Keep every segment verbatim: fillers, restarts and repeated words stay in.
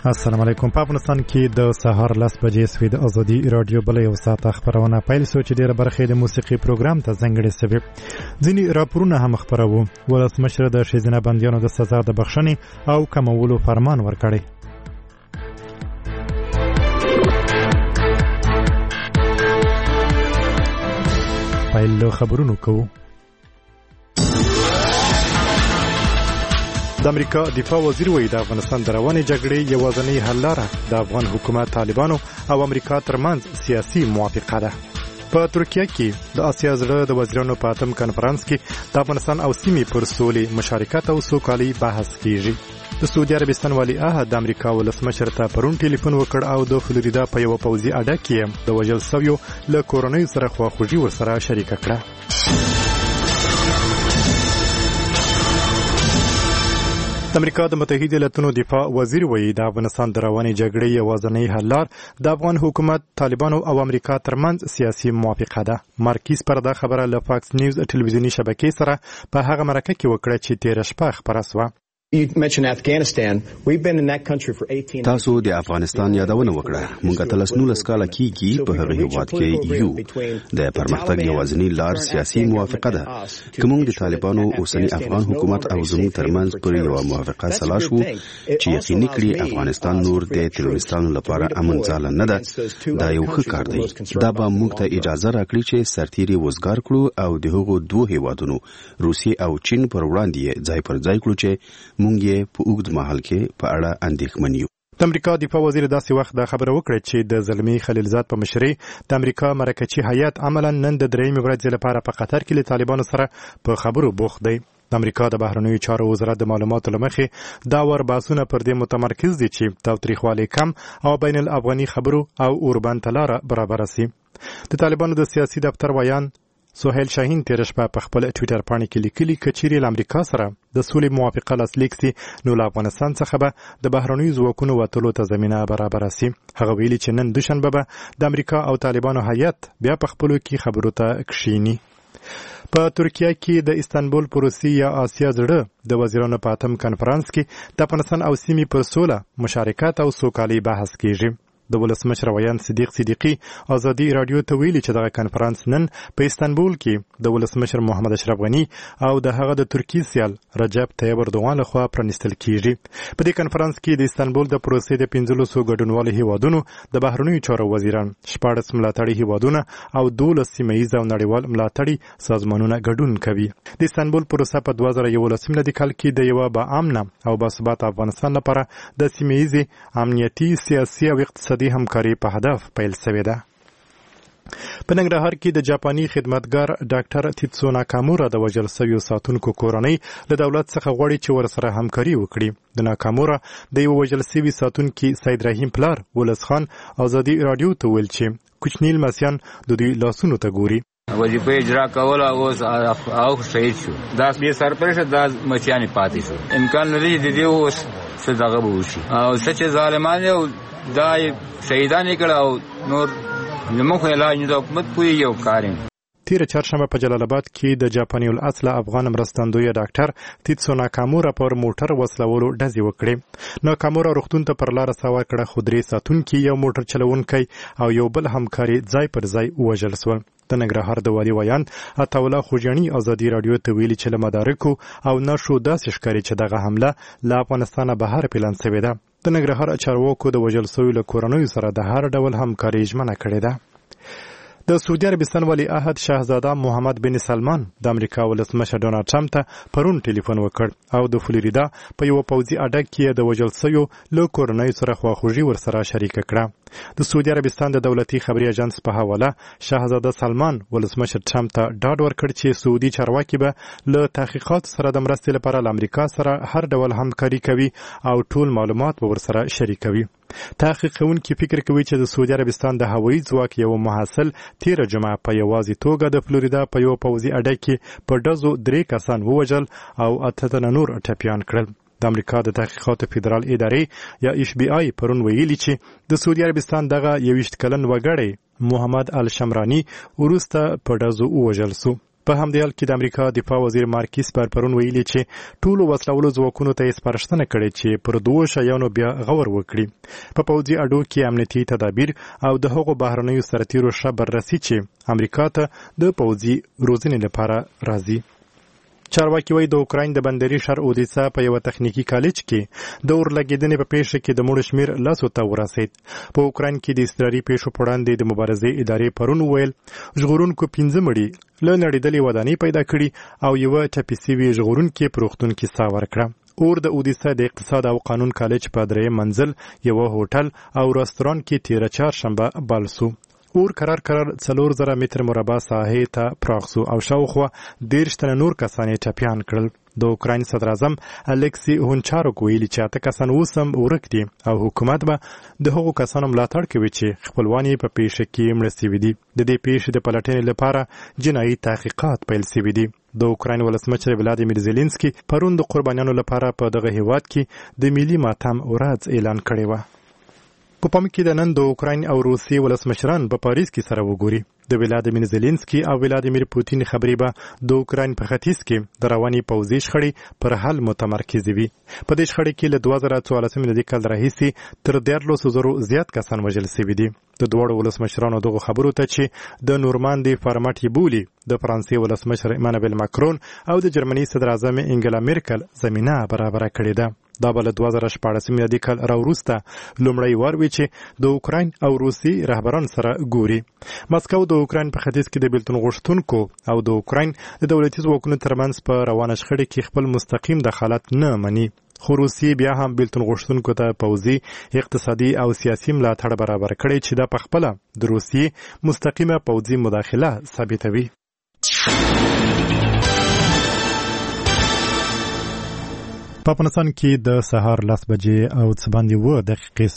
السلام علیکم. په افغانستان کې د سهار لس بجې سوي د ازادي رادیو بل یو ساعت خبرونه پیل شو چې ډیره برخه د موسیقي پروګرام ته ځانګړې شوې. ځینې راپورونه هم خبرو. ولسمشر د ښځینه بندیانو د سزا د بخښنې او کمولو فرمان ورکړی. پیل خبرونه کوو. د امریکا دفاع وزیر وایي د افغانستان د روانې جګړې یوازینۍ حل لاره د افغان حکومت، طالبانو او امریکا ترمنځ سیاسي موافقه ده. په ترکیه کې د اسیا زړه د وزیرانو په اتم کنفرانس کې د افغانستان او سیمې پر سولې، مشارکت او سوکالۍ بحث کیږي. د سعودي عربستان ولی عهد د امریکا ولسمشر ته پرون ټلیفون وکړ او د فلوریدا په یو پوځي اډه کې د وژل شویو له کورنۍ سره خواخوږي ورسره شریکه کړه. د امریکا د متحده ایالاتونو دفاع وزیر وایي د افغانستان د روانې جګړې یوازینۍ حل لار د افغان حکومت، طالبانو او امریکا ترمنځ سیاسي موافقه ده. مارکیز پر دا خبره له فاکس نیوز ټلویزیونی شبکې سره په هغه مرکه کې وکړه چې تیر شپه خبره شوه. تاسو د افغانستان یادونه وکړه. موږ اتلس نولس کاله کېږي په هغه هیواد کې یو. د پرمختګ یوازینۍ لار سیاسي موافقه ده. که موږ د طالبانو اوسنی افغان حکومت او زموږ ترمنځ پر یوه موافقه سلا شو چې یقیني کړي افغانستان نور د تروریستانو لپاره امن ځاله نه ده، دا یو ښه کار دی. دا به موږ ته اجازه راکړي چې سرتیري وزګار کړو او د هغو دوه هیوادونو روسیې او چین پر وړاندې ځای پر ځای کړو چې مونږ یې په اوږد مهال کې په اړه اندېښمن یو. د امریکا دفاع وزیر داسې وخت دا خبره وکړه چې د زلمی خلیلزاد په مشرۍ د امریکا مرکزی هیئت عملاً نن د درېیمې ورځې لپاره په قطر کې له طالبانو سره په خبرو بوخت دی. د امریکا د بهرنیو چارو وزارت د معلوماتو له مخې دا ور باسونه پر دې متمرکز دي چې تاوتریخوالی کم او بین الافغاني خبرو او اوربند ته لاره برابره سي. د طالبانو د سیاسي دفتر ویان سهیل شاهین تیر شپه په خپل ټویټر پاڼه کې لیکلي چې چیرې له امریکا سره د سولې موافقه لاسلیک سي نو له افغانستان څخه به د بهرنیو ځواکونو وتلو ته زمینه برابره سي. هغه ویلي چې نن دوشنبه به د امریکا او طالبانو هیئت بیا په خپلو کې خبرو ته کښیني. په ترکیه کې د استانبول پروسې یا آسیا زړه د وزیرانو په اتم کنفرانس کې د افغانستان او سیمې پر سوله، مشارکت او سوکالۍ بحث کیږي. د ولسمشر ویان صدیق صدیقی ازادي رادیو ته ویلي چې دغه کنفرانس نن په استانبول کې د ولسمشر محمد اشرف غنی او د هغه د ترکیې سیال رجب طیب اردوغان لخوا پرانیستل کیږي. په دې کنفرانس کې د استانبول د پروسې د پنځلسو ګډونوالو هیوادونو د بهرنیو چارو وزیران، شپاړس ملاتړي هیوادونه او دولس سیمه ییز او نړیوال ملاتړي سازمانونه ګډون کوي. د استانبول پروسه په دوه زره یولس میلادي کال کې د یو با امنه او باثباته افغانستان لپاره د سیمه ییز امنیتي، سیاسي او اقتصادي همکاري په هدف پیل شوې ده. په ننګرهار کې د جاپاني خدمتګار ډاکټر تیتسو ناکامورا د وژل شویو ساتونکو کورنۍ له دولت څخه غواړي چې ورسره همکاري وکړي. د ناکامورا د یو وژل شوي ساتونکي سید رحیم پلار ولس خان ازادي رادیو ته ویل چې کوچني لمسیان د دوی لاسونو ته ګوري. وظیفه اجرا کوله اوس او شهید شو. دا بې سرپرسته دا مچیانې پاتې شو. امکان لري د دې اوس څه دغه به وشي او څه چې ظالمان او دا شهیدان یې کړه او نور زموږ علاج نه د حکومت پوهېږي یو کار یې. تیر چهارشنبه په جلال آباد کې د جاپاني الاصل افغان مرستندوی ډاکټر تیتسو ناکامورا پر موټر وسلولو ډزې وکړې. ناکامورا روغتون ته پر لاره سوار کړه خو درې ساتونکي، یو موټر چلونکی او یو بل همکاري ځای پر ځای ووژل شول. د ننګرهار د والي ویان عطاالله خوږیاڼي ازادي رادیو ته ویلي چې له مدارکو او نښو داسې ښکاري چې دغه حمله له افغانستانه بهر پلان شوې ده. د ننګرهار چارواکو د وژل شویو له کورنیو سره د هر ډول همکاري ژمنه کړې ده. د سعودي عربستان ولی عهد شاهزاده محمد بن سلمان د امریکا ولسمشر ډونالد ټرمپ ته پرون ټلیفون وکړ او د فلوریدا په یو پوځي اډه کې د وژل شویو له کورنیو سره خواخوږي ورسره شریکه کړه. د سعودي عربستان د دولتي خبري اژانس په حواله شاهزاده سلمان ولسمشر ټرمپ ته ډاډ ورکړ چې سعودي چارواکي به له تحقیقات سره د مرستې لپاره له امریکا سره هر ډول همکاري کوي او ټول معلومات به ورسره شریکوي. تحقیق کوونکي فکر کوي چې د سعودي عربستان د هوایي ځواک یو محصل تیر جمعه په یوازې توګه د فلوریدا په یو پوځي اډه کې په ډزو درې کسان ووژل او اته تنه نور ټپیان کړل. د امریکا د تحقیقاتو فدرال ادارې یا ایف بی آی پرون ویلي چې د سعودي عربستان دغه یویشت کلن وګړی محمد الشمرانی وروسته په ډزو ووژل سو. په همدې حال کې د امریکا دفاع وزیر مارک اسپر پرون ویلي چې ټولو وسلوالو ځواکونو ته یې سپارښتنه کړې چې پر دوو شیانو بیا غور وکړي په پوځي اډو کې امنیتي تدابیر او د هغو بهرنیو سرتیرو ښه بررسي چې امریکا ته د پوځي روزنې لپاره راځي. چارواکي وایي د اوکراین د بندري شهر اودیسا په یوه تخنیکي کالج کې د اورلګېدنې په پیښه کې د مړو شمېر لسو ته ورسېد. په اوکراین کې د اضطراري پیښو په وړاندې د مبارزې ادارې پرون وویل ژغورونکو پنځه مړي له نړېدلې ودانۍ پیدا کړي او یوه ټپي سوي ژغورونکي په روغتون کې ساه ورکړه. اور د اودیسا د اقتصاد او قانون کالج په درېیم منزل یوه هوټل او رستوران کې تیره چهارشنبه بل سو. اور قرار قرار څلور زره متر مربع ساحې ته پراخ سو او شاوخوا دېرش تنه نور کسان یې ټپیان کړل. د اوکراین صدر اعظم الکسی هونچاروک ویلي چې اته کسان اوس هم ورک دي او حکومت به د هغو کسانو ملاتړ کوي چې خپلوان یې په پیښه کې مړه سوي دي. د دې پیښې د پلټنې لپاره جنایي تحقیقات پیل سوي دي. د اوکراین ولسمشر ولادیمیر زيلنسکي پرون د قربانیانو لپاره په دغه هیواد کې د ملي ماتم ورځ اعلان کړی و. په پام کې د نن د اوکراین او روسیې ولسمشران په پاریس کې سره وګوري. د ولادیمیر زيلنسکي او ولادیمیر پوتین خبرې به د اوکراین په ختیځ کې د رواني پوځي شخړې پر حل متمرکز وي. په دې شخړې کې له دوه زره څوارلسم میلادي کال راهیسې تر دیارلسو زرو زیات کسان وژل سوي دي. د دواړو ولسمشرانو دغو خبرو ته چې د نورماندي فارمټ یې بولي د فرانسې ولسمشر ایمانویل ماکرون او د جرمني صدر اعظم انګلا میرکل زمینه برابره کړې ده. دا به له دوه زره شپاړسم میلادي کال راوروسته لومړی وار وي چې د اوکراین او روسي رهبران سره ګوري. مسکو د اوکراین په ختیځ کې د بیلتون غوښتونکو او د اوکراین د دولتي ځواکونو ترمنځ په روانه شخړه کې خپل مستقیم دخالت نه مني. خو روسیې بیا هم بیلتون غوښتونکو ته پوځي، اقتصادي او سیاسي ملاتړ برابر کړی چې دا پخپله د روسیې مستقیمه پوځي مداخله ثابتوي. په افغانستان کې د سهار لس بجې او څه باندې اووه دقیقې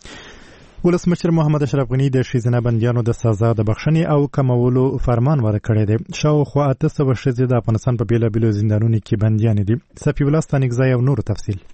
سوې. ولسمشر محمد اشرف غني د ښځینه بندیانو د سزا د بخښنې او کمولو فرمان ورکړی دی. شاوخوا اته سوه ښځې د افغانستان په بېلابېلو زندانونو کې بندیانې دي. صفي الله ستانکزی او نور تفصیل.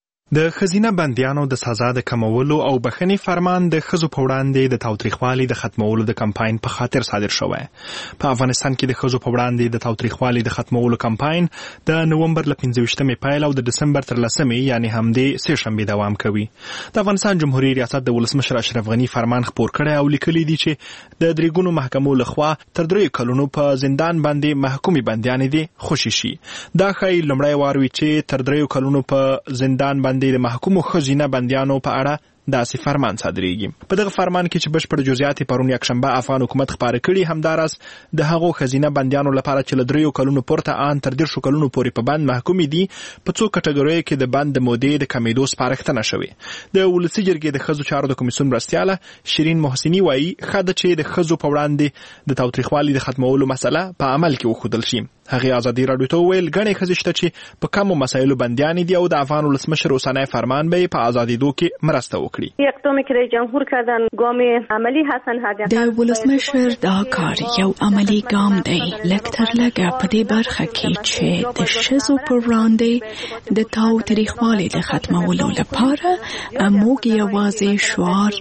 د ښځینه بندیانو د سزا د کمولو او بخښنې فرمان د ښځو په وړاندې د تاوتریخوالي د ختمولو د کمپاین په خاطر صادر شوی. په افغانستان کې د ښځو په وړاندې د تاوتریخوالي د ختمولو کمپاین د نومبر له پنځه ویشتمې پیل او د دسمبر تر لسمې یعنې همدې سې شنبې دوام کوي. د افغانستان جمهوریت ریاست د ولسمشر اشرف غني فرمان خپور کړی او لیکلی دی چې د درې ګونو محکمو لخوا تر دریو کلونو په زندان باندې محکومې بندیانې دي خوشي شي. دا ښایي لومړی وار وي چې تر دریو کلونو په زندان باندې د محکومو ښځینه بندیانو په اړه داسې فرمان صادریږي. په دغه فرمان کې چې بشپړ جزئیات پرون یکشنبه افغان حکومت خپاره کړي، همداراز د هغو ښځینه بندیانو لپاره چې له دریو کلونو پورته ان تر دېرشو کلونو پورې په بند محکومې دي په څو کټګوریو کې د بند د مودې د کمیدو سپارښتنه شوې. د ولسي جرګې د ښځو چارو د کمیسیون مرستیاله شیرین محسني وایي ښه ده چې د ښځو په وړاندې د تاوتریخوالي د ختمولو مسله په عمل کې وښودل شي. هغې ازادي راډیو ته وویل ګڼې ښځې شته چې په کمو مسایلو بندیانې دي او د افغان ولسمشر اوسنی فرمان به یې په ازادېدو کې مرسته وکړي. اقدامی که رئیس جمهور کردن گام عملی هستن. د ولسمشر دا کار یو عملی ګام دی لږ تر لږه په دې برخه کې چې د ښځو پر وړاندې د تاوتریخوالي د ختمولو لپاره موږ یوازې شعار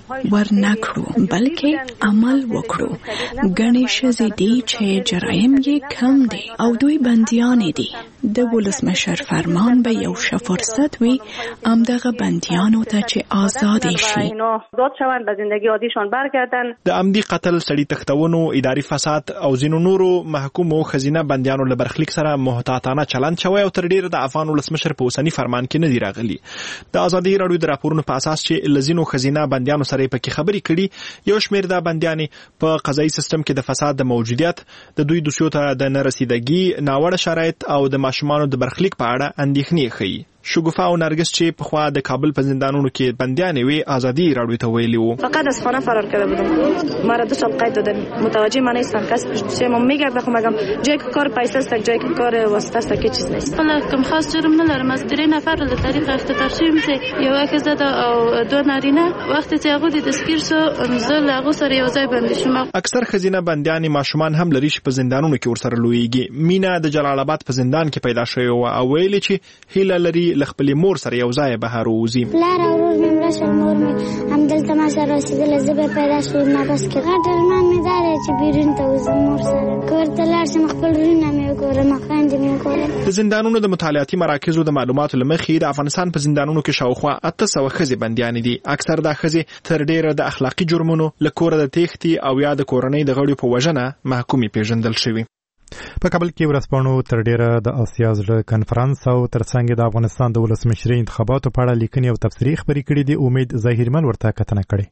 ورنکړو بلکې عمل وکړو. ګڼې ښځې دي چې جرایم یې کم دي او دوی بندیانې دي. د ولسمشر فرمان به یو ښه فرصت وي همدغه بندیانو ته چې آزادې شي آزاد شوند به زندگی عادیشان برگردن. د عمدي قتل، سړي تښتونو، اداري فساد او ځینو نورو محکومو ښځینه بندیانو له برخلیک سره محتاطانه چلند شوی او تر ډیره د افغان ولسمشر په اوسني فرمان کې نه دي راغلي. د ازادي راډیو د راپورونو په اساس چې له ځینو ښځینه بندیانو سره یې پکې خبرې کړي، یو شمېر د بندیانې په قضایي سیستم کې د فساد د موجودیت، د دوی دوسیو ته د نه رسیدګي، ناوړه شرایط او د ماشومانو د برخلیک په اړه اندېښنې ښیي. شګوفه او نرګس چې په خوا د کابل په زندانونو کې بندیانې وي ازادي راډیو ته ویلي وو فقط از خانه فرار کرده بودم. ما را دو سال قید دادن. متوجه من نیستم کس پشتم میگرده. خب مگم جایی که کار پیسه است جایی که کار واسطه است که چیز نیست. حالا کم خاص جرم ندارم. از درې نفر له طریق اختطاف شویم چې یو ښځه او دوه نارینه وخت چې هغه د تسکیر سو زه له هغو سره یو ځای باندې شوم. اکثر ښځینه بندیانې ماشومان هم لري چې په زندانونو کې ورسره لویږي. مینا د جلال آباد په زندان کې پیدا شوې وه او ویلې چې هیله لري ل خپلې مور سره یو ځای بهر ووځي. پلار او ورور مې مړه شول، مور مې همدلته ما سره اوسېدله، زه به پیدا شوم ما بس کې غټ ارمان مې دا دی چې بیرون ته وځم مور سره، کور ته لاړ شم خپل وروڼه مې وګورم، خویندې مې وګورم. د زندانونو د مطالعاتي مراکزو د معلوماتو له مخې د افغانستان په زندانونو کې شاوخوا اته سوه ښځې بندیانې دي. اکثر دا ښځې تر ډېره د اخلاقي جرمونو، له کوره د تېښتې او یا د کورنۍ د غړیو په وژنه محکومې پیژندل شوي. په کابل کې ورځپاڼو تر ډیره د آسیا زړه کنفرانس او ترڅنګ د افغانستان د ولسمشرۍ انتخاباتو په اړه لیکنې او تبصرې خپرې کړي دي. امید ظاهرمن ورته کتنه کړې.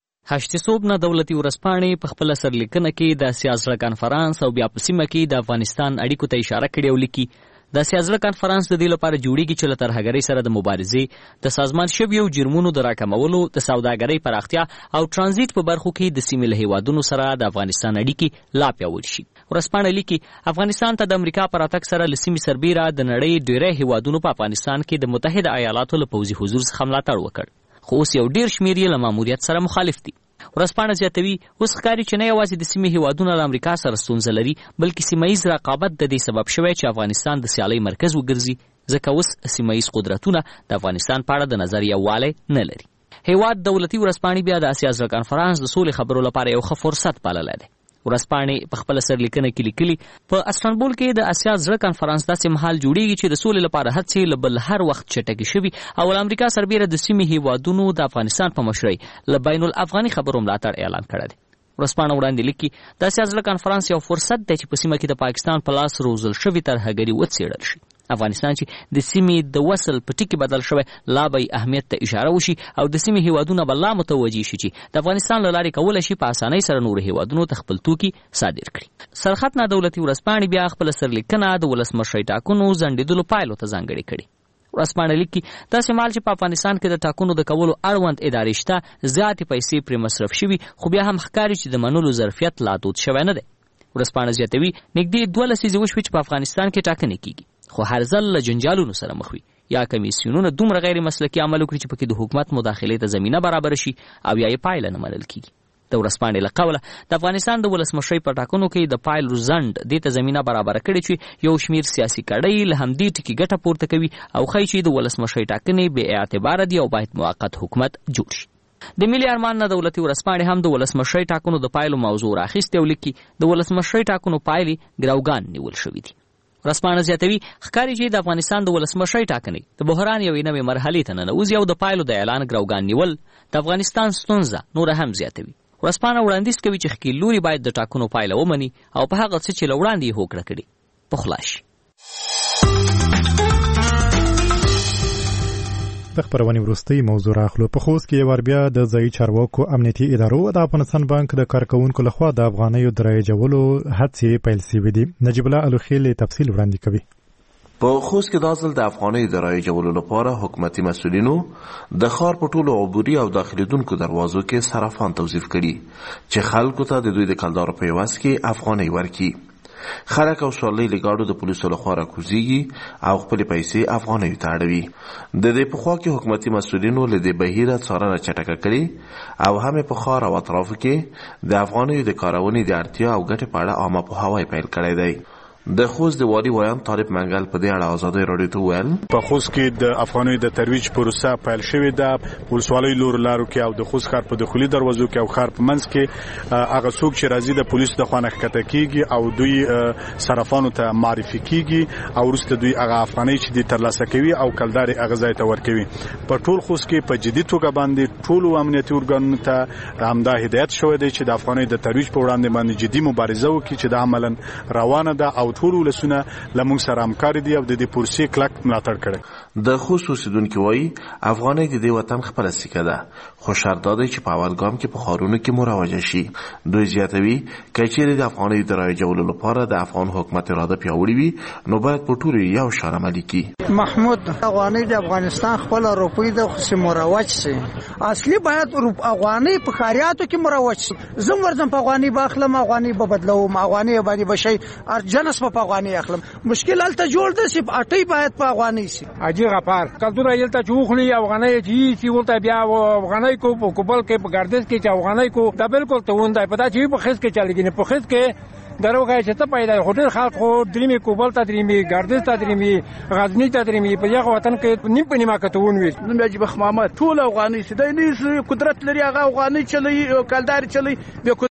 هشت صوب نه دولتي ورځپاڼې په خپل سرلیکنه کې د آسیا زړه کنفرانس او بیا په سیمه کې د افغانستان اړیکو ته اشاره کړې او لیکي د آسیا زړه کنفرانس د دې لپاره جوړیږي چې له ترهګرۍ سره د مبارزې، د سازمان شویو جرمونو د راکمولو، د سوداګرۍ پراختیا او ترانزیت په برخو کې د سیمې له هیوادونو سره د افغانستان اړیکې لا پیاوړې شي. ورځپاڼه لیکي افغانستان ته د امریکا پر راتګ سره له سیمې سربیره د نړۍ ډیری هیوادونو په افغانستان کې د متحده ایالاتو له پوځي حضور څخه ملاتړ وکړ، خو اوس یو ډیر شمېر یې له ماموریت سره مخالف دي. ورځپاڼه زیاتوي اوس ښکاري چې نه یوازې د سیمې هیوادونه له امریکا سره ستونزه لري، بلکې سیمه ییز رقابت د دې سبب شوی چې افغانستان د سیالۍ مرکز وګرځي، ځکه اوس سیمه ییز قدرتونه د افغانستان په اړه د نظر یووالی نه لري. هیواد دولتي ورځپاڼې بیا د آسیا زړه کنفرانس د سولې خبرو لپاره یو ښه فرصت بللی دی. ورځپاڼې په خپل سرلیکنه کې لیکلي په استانبول کې د آسیا زړه کنفرانس داسې مهال جوړیږي چې د سولې لپاره هڅې له بل هر وخت چټکې شوي او له امریکا سربیره د سیمې هیوادونو د افغانستان په مشرۍ له بین الافغاني خبرو ملاتړ اعلان کړی دی. ورځپاڼه وړاندې لیکي د آسیا زړه کنفرانس یو فرصت دی چې په سیمه کې د پاکستان په لاس روزل شوي ترهګري وڅېړل شي. افغانستان چې د سیمې د وصل په ټکي بدل شوی، لا به اهمیت ته اشاره وشي او د سیمې هیوادونه به لا متوجه شي چې د افغانستان له لارې کولی شي په اسانۍ سره نورو هیوادونو ته خپل توکي صادر کړي. سرخط نه دولتي ورځپاڼې بیا خپله سرلیکنه د ولسمشرۍ ټاکنو ځنډېدلو پایلو ته ځانګړې کړي. ورځپاڼه لیکي داسې مهال چې په افغانستان کې د ټاکنو د کولو اړوند ادارې شته، زیاتې پیسې پرې مصرف شوي، خو بیا هم ښکاري چې د منلو ظرفیت لا دود شوی نه دی. ورځپاڼه زیاتوي نږدې دوه لسیزې وشوې چې په افغانستان کې ټاکنې کیږي، خو هر ځل له جنجالونو سره مخ وي، یا کمیسیونونه دومره غیر مسلکي عمل وکړي چې پکې د حکومت مداخلې ته زمینه برابره شي او یا یې پایله نه منل کیږي. د ورځپاڼې له قوله د افغانستان د ولسمشرۍ په ټاکنو کې د پایلو ځنډ دې ته زمینه برابره کړې چې یو شمېر سیاسي کړۍ له همدې ټکي ګټه پورته کوي او ښایي چې د ولسمشرۍ ټاکنې بې اعتباره دي او باید موقت حکومت جوړ شي. د ملي ارمان نه دولتي ورځپاڼې هم د ولسمشرۍ ټاکنو د پایلو موضوع راخیستې او لیکي د ولسمشرۍ ټاکنو پایلې ګروګان نیول شوي دي. ورځپاڼه زیاتوي ښکاري چې د افغانستان د ولسمشرۍ ټاکنې د بحران یوې نوې مرحلې ته ننوځي او د پایلو د اعلان ګروګان نیول د افغانستان ستونزه نوره هم زیاتوي. ورځپاڼه وړاندیز کوي چې ښکیل لوري باید د ټاکنو پایله ومني او په هغه څه چې له وړاندې یې هوکړه کړې پخلا شي. د خپرونې وروستۍ موضوع راخلو. په خوست کې یو وار بیا د ځایي چارواکو امنیتي ادارو د افغانستان بانک د کارکوونکو لخوا د افغانیو د رایجولو هڅې پیل شوې دي. نجیب الله الوخیل تفصیل وړاندې کوي. په خوست کې دا ځل د افغانیو د رایجولو لپاره حکومتي مسؤلینو د ښار په ټولو عبوري او داخلېدونکو دروازو کې صرافان توظیف کړي چې خلکو ته د دوی د کلدارو په عوض کې افغانۍ ورکړي. خلک او سورلۍ لګاړو د پولیسو لخوا راکوزیږي او خپلې پیسې افغانیو ته اړوي. د دې پخوا کې حکومتي مسؤلینو له دې بهیره څارنه چټکه کړې او هم په ښار او اطرافو کې د افغانیو د کارونې د اړتیا او ګټې په اړه عامه پوهاوی پیل کړی دی. د خوست د والي ویان طالب منګل په دې اړه ازادي راډیو ته ویل په خوست کې د افغانیو د ترویج پروسه پیل شوې ده. ولسوالۍ لور لارو کې او د خوست ښار په داخلي دروازو کې او ښار په منځ کې هغه څوک چې راځي د پولیسو د خوا نه ښکته کېږي او دوی صرافانو ته معرفي کېږي او وروسته دوی هغه افغانۍ چې دي ترلاسه کوي او کلدارې هغه ځای ته ورکوي. په ټول خوست کې په جدي توګه باندې ټولو امنیتي ارګانونو ته همدا هدایت شوی دی چې د افغانیو د ترویج په وړاندې باندې جدي مبارزه وکړي چې دا عملاً روانه ده او ټول ولسونه لمونږ سره همکاري دي او د دې پروسې کلک ملاتړ کړی. د خوست اوسیدونکي وایي افغانۍ د دې وطن خپله سکه ده، خو شرط دا دی چې په اول ګام کې په ښارونو کې مروجه شي. دوی زیاتوي که چیرې د افغانۍ د رایجولو لپاره د افغان حکومت اراده پیاوړې وي نو باید په ټولو یو شان عملي کړي. محمود افغانۍ د افغانستان خپله روپۍ ده خو چې مروج شي. اصلي باید افغانۍ په ښاریاتو کې مروج شي. زه هم ورځم په افغانۍ به اخلم، افغانۍ به بدلوم، افغانۍ باندې به شي ارجنس به په افغانۍ اخلم. مشکل هلته جوړ ده چې اټۍ باید په افغانۍ شي. حاجي غفار کلتور یلته چې وخلي افغانۍ چې چې ولته بیا افغانۍ کو په کوبل کې په ګردش کې چې افغانۍ کو دا بالکل ته وندای پتا چې په خس کې چلېږي نه په خس کې دروغه چې ته پیدا هوټل خلک خو درېمي کوبل ته درېمي ګردش ته درېمي غزنی ته درېمي په یغه وطن کې نیم په نیمه کتون وي نو مجب محمد ټول افغاني سي د قدرت لري هغه افغاني چلی کلدار چلی